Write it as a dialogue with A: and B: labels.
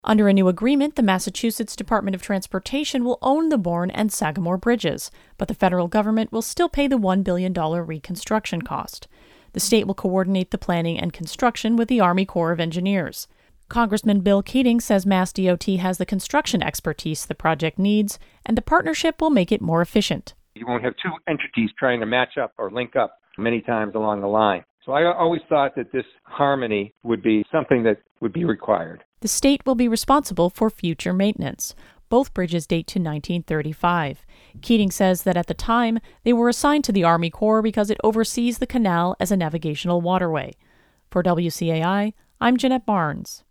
A: Under a new agreement, the Massachusetts Department of Transportation will own the Bourne and Sagamore bridges, but the federal government will still pay the $1 billion reconstruction cost. The state will coordinate the planning and construction with the Army Corps of Engineers. Congressman Bill Keating says MassDOT has the construction expertise the project needs, and the partnership will make it more efficient.
B: You won't have two entities trying to match up or link up many times along the line. So I always thought that this harmony would be something that would be required.
A: The state will be responsible for future maintenance. Both bridges date to 1935. Keating says that at the time, they were assigned to the Army Corps because it oversees the canal as a navigational waterway. For WCAI, I'm Jeanette Barnes.